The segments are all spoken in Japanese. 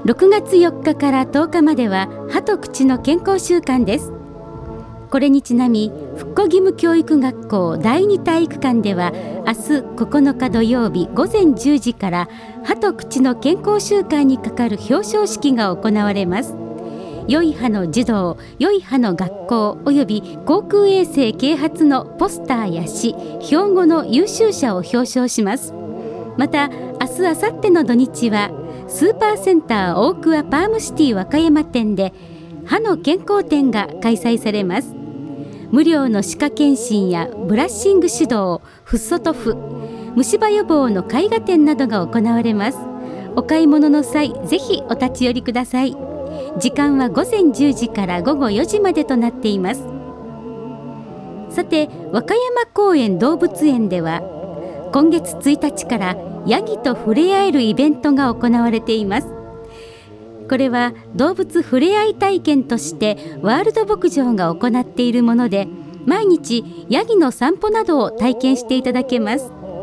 6月4日から10日までは歯と口の健康週間です。これにちなみ復興義務教育学校第2体育館では明日9日土曜日午前10時から歯と口の健康週間にかかる表彰式が行われます。良い歯の児童、良い歯の学校および航空衛生啓発のポスターや詩、標語の優秀者を表彰します。また明日、明後日の土日はスーパーセンター大桑パームシティ和歌山店で歯の健康展が開催されます。無料の歯科検診やブラッシング指導、フッ素塗布、虫歯予防の絵画展などが行われます。お買い物の際ぜひお立ち寄りください。時間は午前10時から午後4時までとなっています。さて、和歌山公園動物園では今月1日からヤギと触れ合えるイベントが行われています。これは動物触れ合い体験としてワールド牧場が行っているもので、毎日ヤギの散歩などを体験していただけます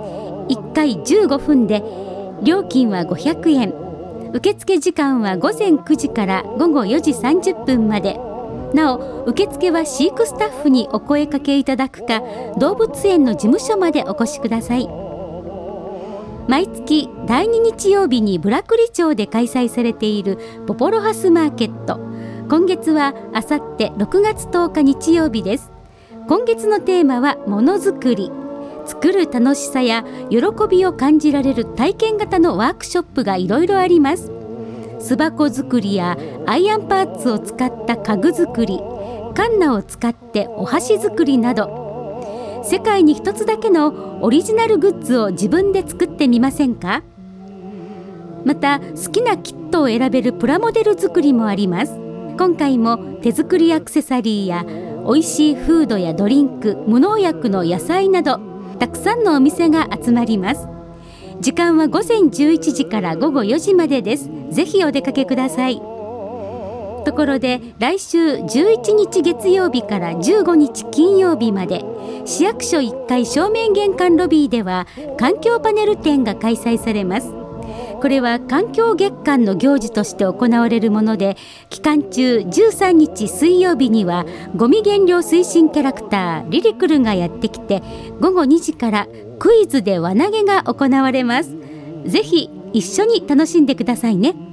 。1回15分で料金は500円。受付時間は午前9時から午後4時30分まで。なお受付は飼育スタッフにお声かけいただくか、動物園の事務所までお越しください。毎月第2日曜日にブラクリ町で開催されているポポロハスマーケット。今月はあさって6月10日日曜日です。今月のテーマはものづくり。作る楽しさや喜びを感じられる体験型のワークショップがいろいろあります。巣箱作りやアイアンパーツを使った家具作り、カンナを使ってお箸作りなど、世界に一つだけのオリジナルグッズを自分で作ってみませんか？また好きなキットを選べるプラモデル作りもあります。今回も手作りアクセサリーや美味しいフードやドリンク、無農薬の野菜などたくさんのお店が集まります。時間は午前11時から午後4時までです。ぜひお出かけください。ところで来週11日月曜日から15日金曜日まで市役所1階正面玄関ロビーでは環境パネル展が開催されます。これは環境月間の行事として行われるもので、期間中13日水曜日にはゴミ減量推進キャラクターリリクルがやってきて、午後2時からクイズで輪投げが行われます。ぜひ一緒に楽しんでくださいね。